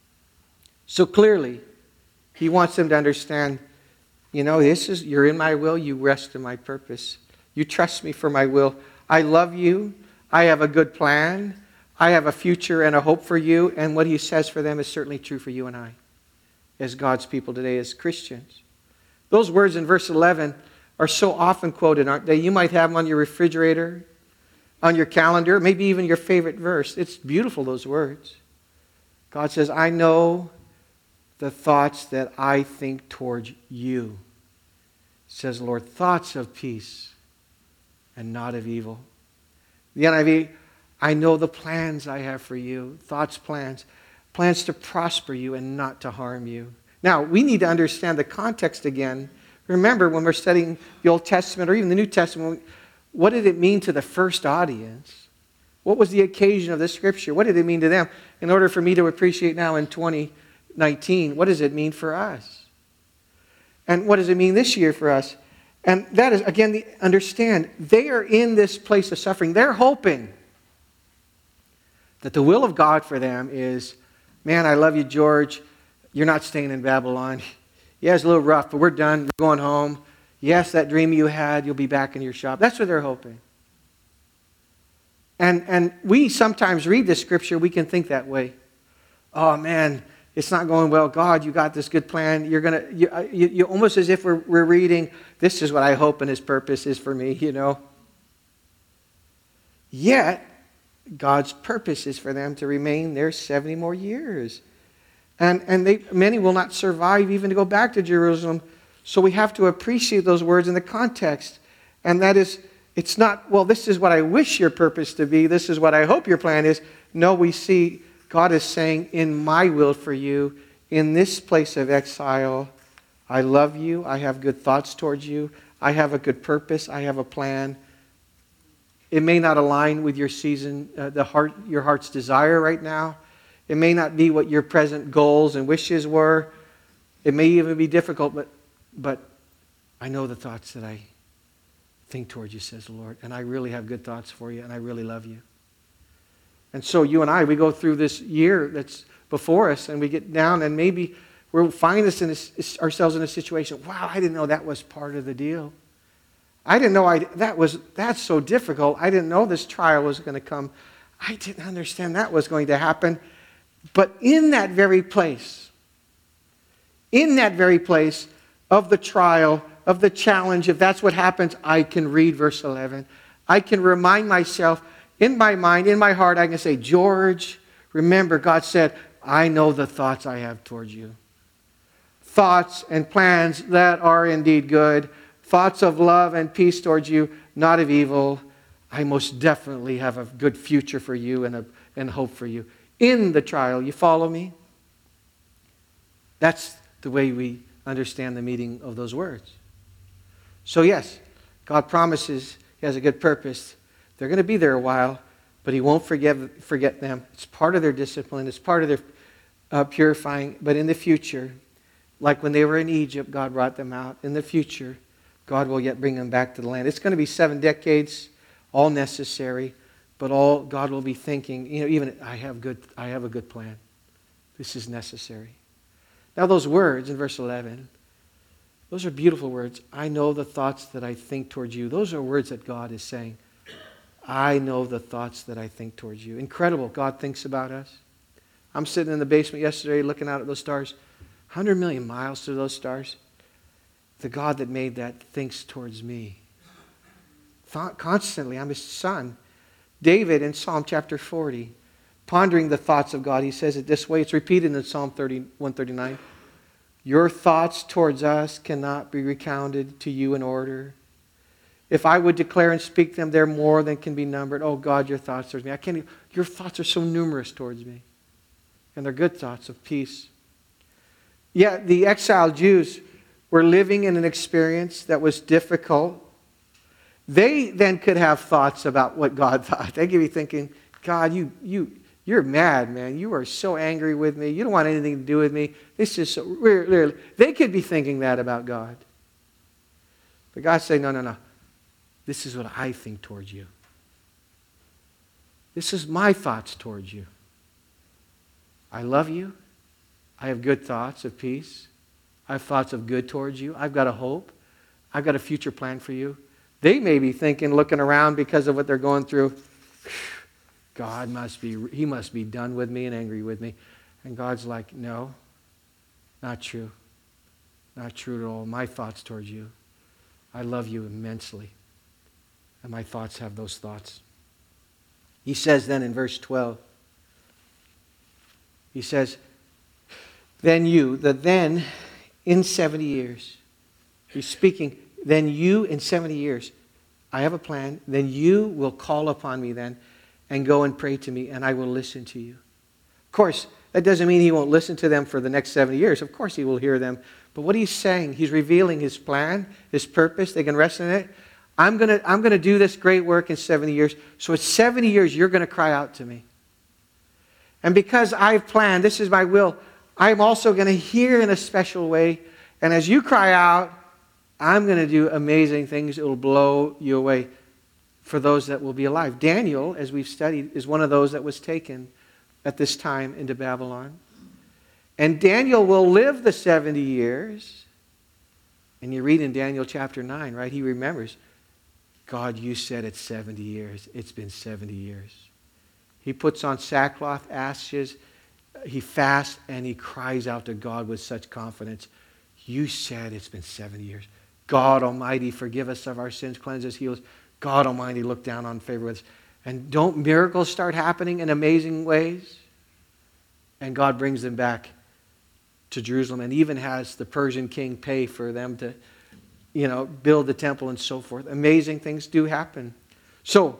So clearly, He wants them to understand, you know, this is, you're in my will, you rest in my purpose. You trust me for my will. I love you. I have a good plan. I have a future and a hope for you. And what He says for them is certainly true for you and I, as God's people today, as Christians. Those words in verse eleven are so often quoted, aren't they? You might have them on your refrigerator, on your calendar, maybe even your favorite verse. It's beautiful, those words. God says, I know the thoughts that I think towards you, says the Lord, thoughts of peace and not of evil. The N I V, I know the plans I have for you, thoughts, plans, plans to prosper you and not to harm you. Now, we need to understand the context again. Remember, when we're studying the Old Testament or even the New Testament, what did it mean to the first audience? What was the occasion of this scripture? What did it mean to them? In order for me to appreciate now in twenty nineteen, what does it mean for us? And what does it mean this year for us? And that is, again, the, understand, they are in this place of suffering. They're hoping that the will of God for them is, man, I love you, George. You're not staying in Babylon. Yeah, it's a little rough, but we're done. We're going home. Yes, that dream you had, you'll be back in your shop. That's what they're hoping. And, and we sometimes read this scripture, we can think that way. Oh man, it's not going well. God, you got this good plan. You're going to, you, you, you almost as if we're, we're reading, this is what I hope and His purpose is for me, you know. Yet, God's purpose is for them to remain there seventy more years. And, and they, many will not survive even to go back to Jerusalem. So we have to appreciate those words in the context. And that is, it's not, well, this is what I wish your purpose to be. This is what I hope your plan is. No, we see God is saying, in my will for you, in this place of exile, I love you. I have good thoughts towards you. I have a good purpose. I have a plan. It may not align with your season, uh, the heart, your heart's desire right now. It may not be what your present goals and wishes were. It may even be difficult, but, but I know the thoughts that I think towards you, says the Lord. And I really have good thoughts for you, and I really love you. And so you and I, we go through this year that's before us, and we get down, and maybe we'll find us in a, ourselves in a situation, wow, I didn't know that was part of the deal. I didn't know I, that was, that's so difficult. I didn't know this trial was going to come. I didn't understand that was going to happen. But in that very place, in that very place of the trial, of the challenge, if that's what happens, I can read verse eleven. I can remind myself, in my mind, in my heart, I can say, George, remember, God said, I know the thoughts I have towards you. Thoughts and plans that are indeed good. Thoughts of love and peace towards you, not of evil. I most definitely have a good future for you and, a, and hope for you. In the trial, you follow me? That's the way we understand the meaning of those words. So yes, God promises He has a good purpose. They're going to be there a while, but He won't forget, forget them. It's part of their discipline. It's part of their uh, purifying. But in the future, like when they were in Egypt, God brought them out. In the future, God will yet bring them back to the land. It's going to be seven decades, all necessary, but all God will be thinking, you know, even I have good, I have a good plan. This is necessary. Now those words in verse eleven, those are beautiful words. I know the thoughts that I think towards you. Those are words that God is saying. I know the thoughts that I think towards you. Incredible. God thinks about us. I'm sitting in the basement yesterday looking out at those stars. one hundred million miles to those stars. The God that made that thinks towards me. Thought constantly, I'm His son. David in Psalm chapter forty, pondering the thoughts of God, he says it this way. It's repeated in Psalm one thirty-nine. Your thoughts towards us cannot be recounted to you in order. If I would declare and speak them, they're more than can be numbered. Oh God, your thoughts towards me. I can't even, your thoughts are so numerous towards me. And they're good thoughts of peace. Yet the exiled Jews were living in an experience that was difficult. They then could have thoughts about what God thought. They could be thinking, God, you, you, you're mad, man. You are so angry with me. You don't want anything to do with me. This is so... Really, they could be thinking that about God. But God said, no, no, no. This is what I think towards you. This is my thoughts towards you. I love you. I have good thoughts of peace. I have thoughts of good towards you. I've got a hope. I've got a future plan for you. They may be thinking, looking around because of what they're going through, God must be, He must be done with me and angry with me. And God's like, no, not true. Not true at all. My thoughts towards you. I love you immensely. And my thoughts have those thoughts. He says then in verse twelve, He says, then you, the then in seventy years. He's speaking, then you in seventy years. I have a plan. Then you will call upon me then and go and pray to me, and I will listen to you. Of course, that doesn't mean He won't listen to them for the next seventy years. Of course He will hear them. But what He's saying, He's revealing His plan, His purpose. They can rest in it. I'm going to I'm going to do this great work in seventy years. So it's seventy years you're going to cry out to me. And because I've planned, this is my will, I'm also going to hear in a special way. And as you cry out, I'm going to do amazing things. It will blow you away for those that will be alive. Daniel, as we've studied, is one of those that was taken at this time into Babylon. And Daniel will live the seventy years. And you read in Daniel chapter nine, right? He remembers, God, you said it's seventy years. It's been seventy years. He puts on sackcloth, ashes, he fasts, and he cries out to God with such confidence. You said it's been seventy years. God Almighty, forgive us of our sins, cleanse us, heal us. God Almighty, look down on favor with us. And don't miracles start happening in amazing ways? And God brings them back to Jerusalem and even has the Persian king pay for them to, you know, build the temple and so forth. Amazing things do happen. So,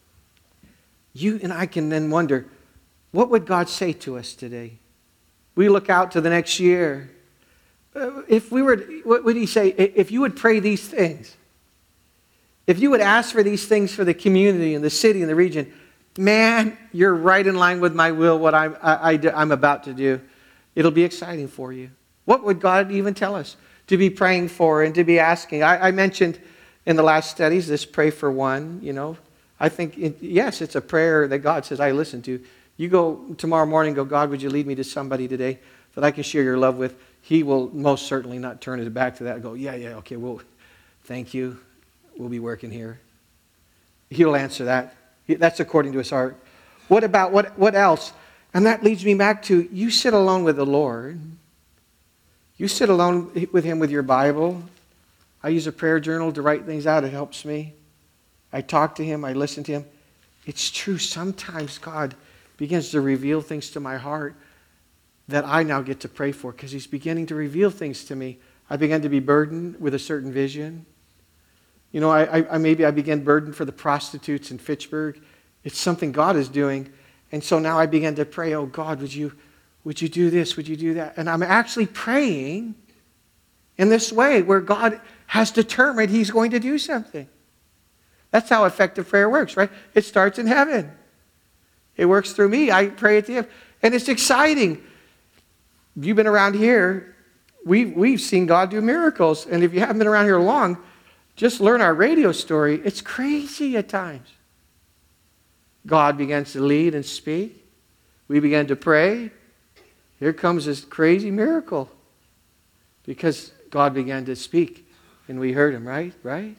you and I can then wonder, what would God say to us today? We look out to the next year. If we were, what would he say? If you would pray these things, if you would ask for these things for the community and the city and the region, man, you're right in line with my will, what I'm, I, I, I'm about to do. It'll be exciting for you. What would God even tell us to be praying for and to be asking? I, I mentioned in the last studies this pray for one, you know. I think, it, yes, it's a prayer that God says I listen to. You go tomorrow morning, go, God, would you lead me to somebody today that I can share your love with? He will most certainly not turn his back to that and go, yeah, yeah, okay, well, thank you. We'll be working here. He'll answer that. That's according to his heart. What about, what, what else? And that leads me back to, you sit alone with the Lord. You sit alone with him with your Bible. I use a prayer journal to write things out. It helps me. I talk to him. I listen to him. It's true. Sometimes God begins to reveal things to my heart that I now get to pray for because he's beginning to reveal things to me. I began to be burdened with a certain vision. You know, I, I maybe I began burdened for the prostitutes in Fitchburg. It's something God is doing. And so now I began to pray, oh God, would you, would you do this? Would you do that? And I'm actually praying in this way where God has determined he's going to do something. That's how effective prayer works, right? It starts in heaven. It works through me. I pray it to him. And it's exciting. If you've been around here, we've, we've seen God do miracles. And if you haven't been around here long, just learn our radio story. It's crazy at times. God begins to lead and speak. We began to pray. Here comes this crazy miracle. Because God began to speak. And we heard him, right? Right?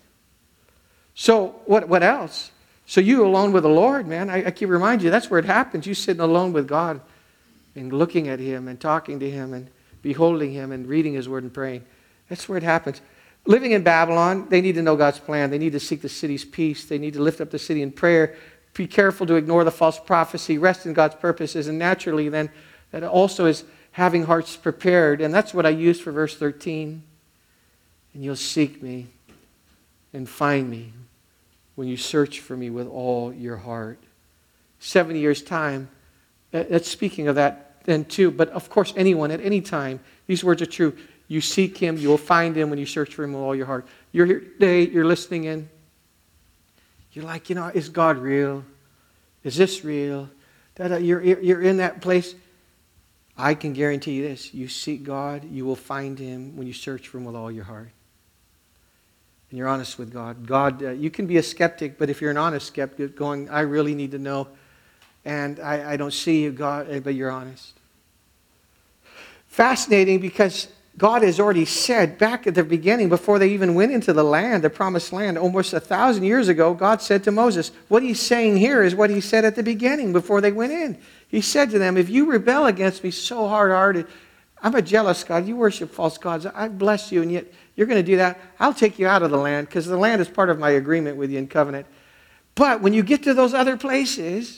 So, what, what else? So you alone with the Lord, man. I, I keep reminding you, that's where it happens. You sitting alone with God and looking at him and talking to him and beholding him and reading his word and praying. That's where it happens. Living in Babylon, they need to know God's plan. They need to seek the city's peace. They need to lift up the city in prayer. Be careful to ignore the false prophecy. Rest in God's purposes. And naturally then, that also is having hearts prepared. And that's what I use for verse thirteen. And you'll seek me and find me when you search for me with all your heart. Seventy years' time, that's speaking of that then too. But of course, anyone at any time, these words are true. You seek him, you will find him when you search for him with all your heart. You're here today, you're listening in. You're like, you know, is God real? Is this real? That you're, you're in that place. I can guarantee you this. You seek God, you will find him when you search for him with all your heart. And you're honest with God. God, uh, you can be a skeptic, but if you're an honest skeptic going, I really need to know, and I, I don't see you, God, but you're honest. Fascinating because God has already said back at the beginning, before they even went into the land, the promised land, almost a thousand years ago, God said to Moses, what he's saying here is what he said at the beginning before they went in. He said to them, if you rebel against me so hard-hearted, I'm a jealous God. You worship false gods. I bless you, and yet you're going to do that. I'll take you out of the land because the land is part of my agreement with you in covenant. But when you get to those other places,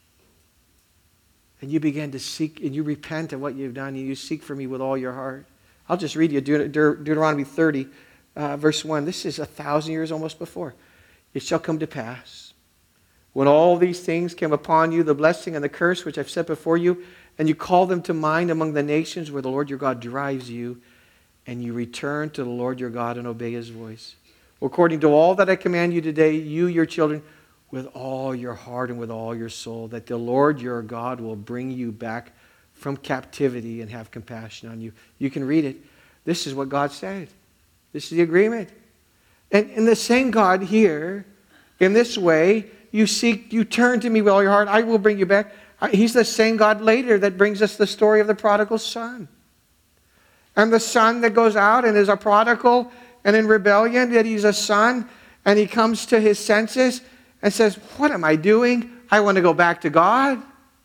and you begin to seek, and you repent of what you've done, and you seek for me with all your heart. I'll just read you Deut- Deut- Deuteronomy thirty, uh, verse one. This is a thousand years almost before. It shall come to pass, when all these things came upon you, the blessing and the curse which I've set before you, and you call them to mind among the nations where the Lord your God drives you, and you return to the Lord your God and obey his voice. According to all that I command you today, you, your children, with all your heart and with all your soul, that the Lord your God will bring you back from captivity and have compassion on you. You can read it. This is what God said. This is the agreement. And, and the same God here, in this way, you seek, you turn to me with all your heart, I will bring you back. He's the same God later that brings us the story of the prodigal son. And the son that goes out and is a prodigal, and in rebellion, that he's a son, and he comes to his senses and says, what am I doing? I want to go back to God.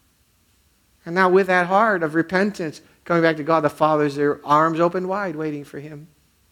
And now with that heart of repentance, coming back to God, the Father's their arms open wide, waiting for him.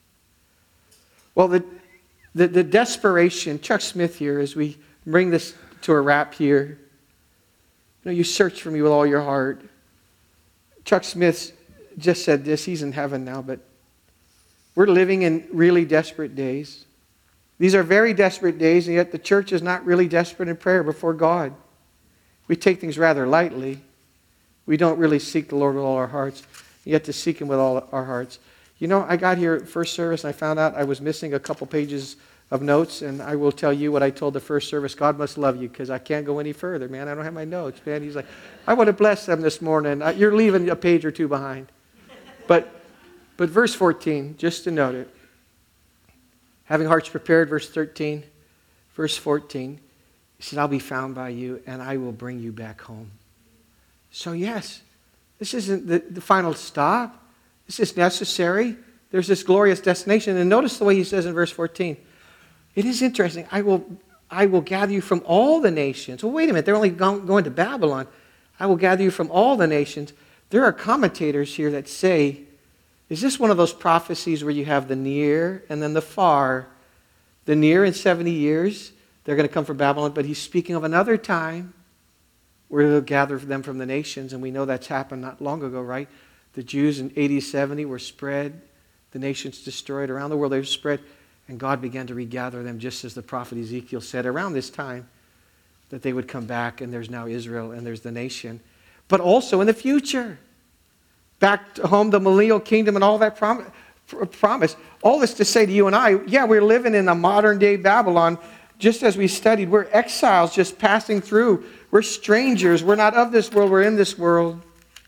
Well, the, the, the desperation, Chuck Smith here, as we bring this to a wrap here, you know, you search for me with all your heart. Chuck Smith just said this, he's in heaven now, but we're living in really desperate days. These are very desperate days, and yet the church is not really desperate in prayer before God. We take things rather lightly. We don't really seek the Lord with all our hearts, yet to seek him with all our hearts. You know, I got here at first service, and I found out I was missing a couple pages of notes, and I will tell you what I told the first service. God must love you, because I can't go any further, man. I don't have my notes, man. He's like, I want to bless them this morning. You're leaving a page or two behind. But, but verse fourteen, just to note it. Having hearts prepared, verse thirteen. Verse fourteen, he said, I'll be found by you, and I will bring you back home. So yes, this isn't the, the final stop. This is necessary. There's this glorious destination. And notice the way he says in verse fourteen. It is interesting. I will, I will gather you from all the nations. Well, wait a minute. They're only go- going to Babylon. I will gather you from all the nations. There are commentators here that say, is this one of those prophecies where you have the near and then the far? The near in seventy years, they're going to come from Babylon. But he's speaking of another time where he'll gather them from the nations. And we know that's happened not long ago, right? The Jews in A D seventy were spread. The nations destroyed. Around the world they were spread. And God began to regather them, just as the prophet Ezekiel said around this time, that they would come back, and there's now Israel, and there's the nation. But also in the future, back to home, the millennial kingdom and all that prom- promise. All this to say to you and I, yeah, we're living in a modern-day Babylon, just as we studied. We're exiles just passing through. We're strangers. We're not of this world. We're in this world.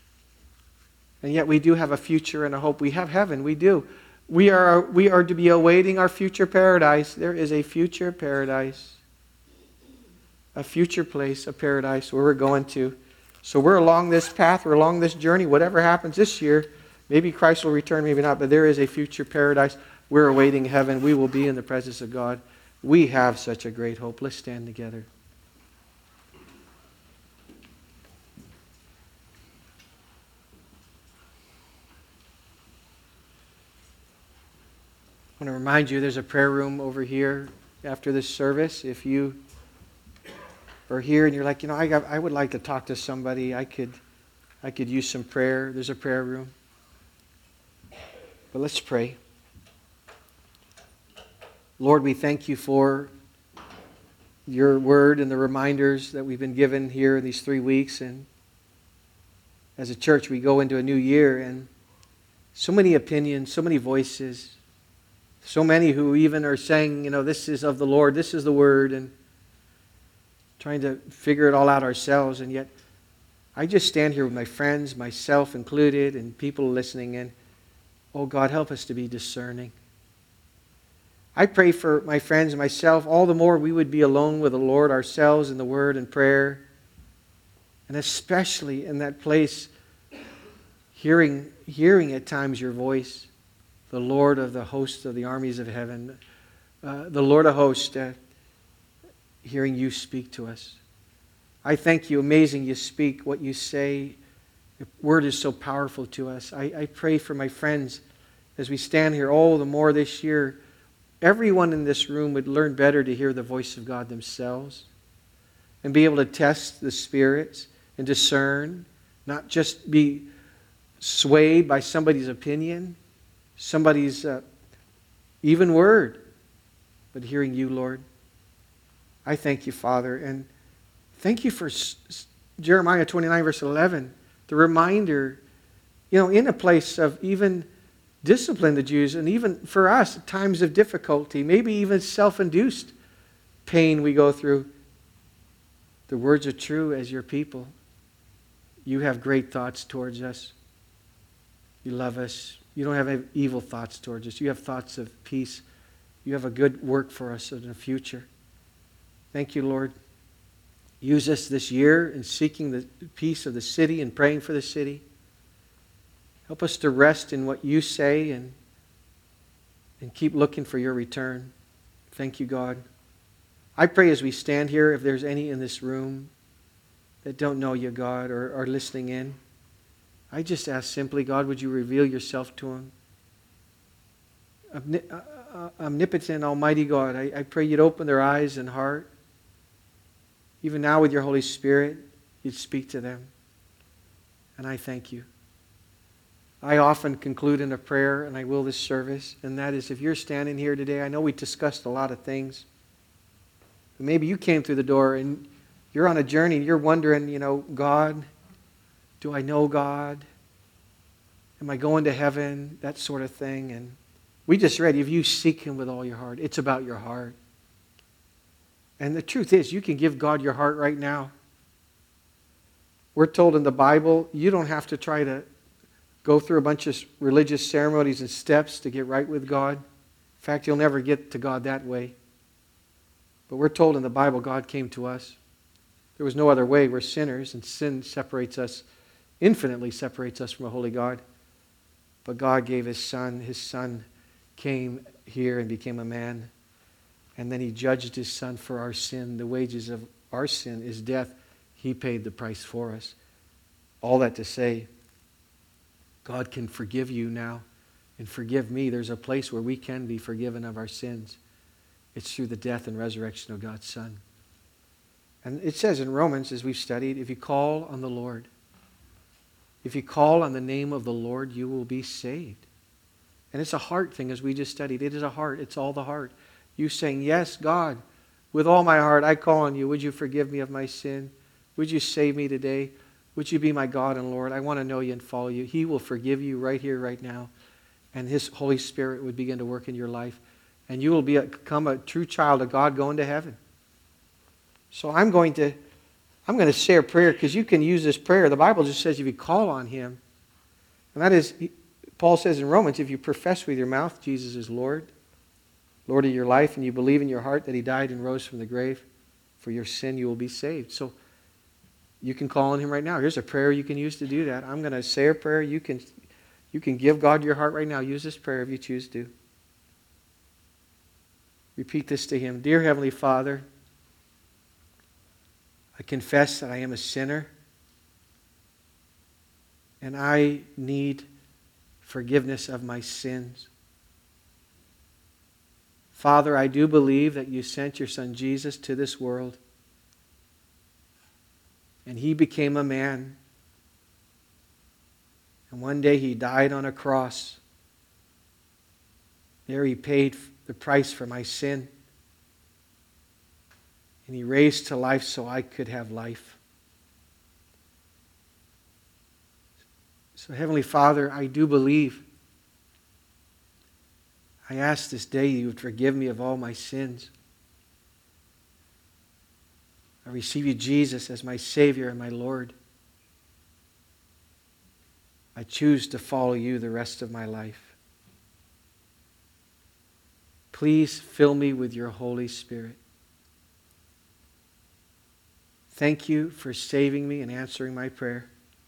And yet we do have a future and a hope. We have heaven. We do. We are, we are to be awaiting our future paradise. There is a future paradise. A future place, a paradise where we're going to. So we're along this path. We're along this journey. Whatever happens this year, maybe Christ will return, maybe not. But there is a future paradise. We're awaiting heaven. We will be in the presence of God. We have such a great hope. Let's stand together. I want to remind you there's a prayer room over here after this service. If you are here and you're like, you know, I, got, I would like to talk to somebody. I could, I could use some prayer. There's a prayer room. But let's pray. Lord, we thank you for your word and the reminders that we've been given here in these three weeks. And as a church, we go into a new year, and so many opinions, so many voices, so many who even are saying, you know, this is of the Lord, this is the word, and trying to figure it all out ourselves. And yet, I just stand here with my friends, myself included, and people listening in. Oh, God, help us to be discerning. I pray for my friends and myself, all the more we would be alone with the Lord ourselves in the Word and prayer. And especially in that place, hearing, hearing at times your voice, the Lord of the hosts of the armies of heaven, uh, the Lord of hosts, uh, hearing you speak to us. I thank you, amazing you speak, what you say. Your word is so powerful to us. I, I pray for my friends as we stand here, oh, the more this year, everyone in this room would learn better to hear the voice of God themselves and be able to test the spirits and discern, not just be swayed by somebody's opinion, somebody's uh, even word, but hearing you, Lord. I thank you, Father, and thank you for S- S- Jeremiah twenty-nine, verse eleven, the reminder, you know, in a place of even discipline the Jews, and even for us, at times of difficulty, maybe even self-induced pain we go through. The words are true as your people. You have great thoughts towards us. You love us. You don't have evil thoughts towards us. You have thoughts of peace. You have a good work for us in the future. Thank you, Lord. Use us this year in seeking the peace of the city and praying for the city. Help us to rest in what you say and and keep looking for your return. Thank you, God. I pray as we stand here, if there's any in this room that don't know you, God, or are listening in, I just ask simply, God, would you reveal yourself to them? Omni- uh, uh, omnipotent, almighty God, I, I pray you'd open their eyes and heart. Even now with your Holy Spirit, you'd speak to them. And I thank you. I often conclude in a prayer, and I will this service, and that is if you're standing here today, I know we discussed a lot of things, but maybe you came through the door and you're on a journey, you're wondering, you know, God, do I know God? Am I going to heaven? That sort of thing. And we just read, if you seek Him with all your heart, it's about your heart. And the truth is, you can give God your heart right now. We're told in the Bible, you don't have to try to go through a bunch of religious ceremonies and steps to get right with God. In fact, you'll never get to God that way. But we're told in the Bible, God came to us. There was no other way. We're sinners, and sin separates us, infinitely separates us from a holy God. But God gave His Son. His Son came here and became a man. And then He judged His Son for our sin. The wages of our sin is death. He paid the price for us. All that to say, God can forgive you now and forgive me. There's a place where we can be forgiven of our sins. It's through the death and resurrection of God's Son. And it says in Romans, as we've studied, if you call on the Lord, if you call on the name of the Lord, you will be saved. And it's a heart thing, as we just studied. It is a heart. It's all the heart. You saying, yes, God, with all my heart, I call on you. Would you forgive me of my sin? Would you save me today? Would you be my God and Lord? I want to know you and follow you. He will forgive you right here, right now. And His Holy Spirit would begin to work in your life. And you will become a true child of God going to heaven. So I'm going to, I'm going to say a prayer, because you can use this prayer. The Bible just says if you call on Him. And that is, Paul says in Romans, if you profess with your mouth Jesus is Lord, Lord of your life, and you believe in your heart that He died and rose from the grave for your sin, you will be saved. So you can call on Him right now. Here's a prayer you can use to do that. I'm going to say a prayer. You can, you can give God your heart right now. Use this prayer if you choose to. Repeat this to Him. Dear Heavenly Father, I confess that I am a sinner and I need forgiveness of my sins. Father, I do believe that you sent your Son Jesus to this world, and He became a man. And one day He died on a cross. There He paid the price for my sin. And He raised to life so I could have life. So Heavenly Father, I do believe. I ask this day you would forgive me of all my sins. I receive you, Jesus, as my Savior and my Lord. I choose to follow you the rest of my life. Please fill me with your Holy Spirit. Thank you for saving me and answering my prayer.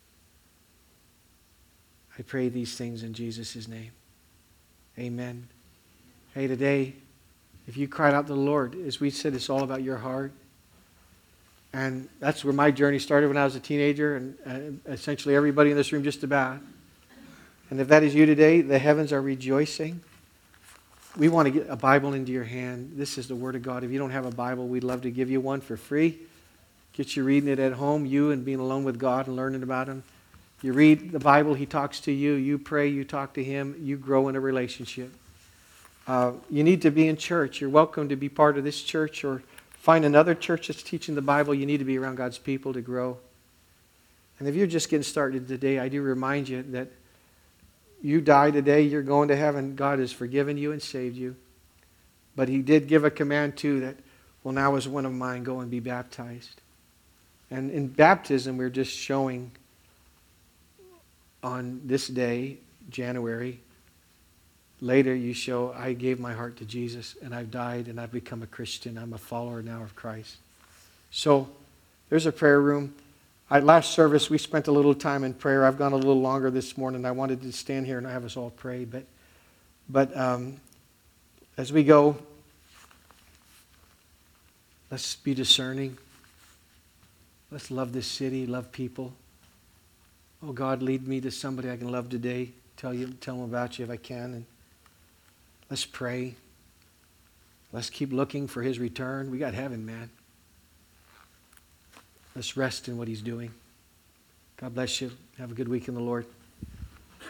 I pray these things in Jesus' name. Amen. Hey, today, if you cried out to the Lord, as we said, it's all about your heart. And that's where my journey started when I was a teenager, and, and essentially everybody in this room just about. And if that is you today, the heavens are rejoicing. We want to get a Bible into your hand. This is the Word of God. If you don't have a Bible, we'd love to give you one for free. Get you reading it at home, you and being alone with God and learning about Him. You read the Bible, He talks to you. You pray, you talk to Him. You grow in a relationship. Uh, you need to be in church. You're welcome to be part of this church, or find another church that's teaching the Bible. You need to be around God's people to grow. And if you're just getting started today, I do remind you that you die today, you're going to heaven. God has forgiven you and saved you. But He did give a command too that, well, now is one of mine, go and be baptized. And in baptism, we're just showing on this day, January, later you show, I gave my heart to Jesus and I've died and I've become a Christian. I'm a follower now of Christ. So there's a prayer room. At last service, we spent a little time in prayer. I've gone a little longer this morning. I wanted to stand here and have us all pray. But, but um, As we go, let's be discerning. Let's love this city, love people. Oh God, lead me to somebody I can love today. Tell you, tell them about you if I can. And let's pray. Let's keep looking for His return. We got heaven, man. Let's rest in what He's doing. God bless you. Have a good week in the Lord.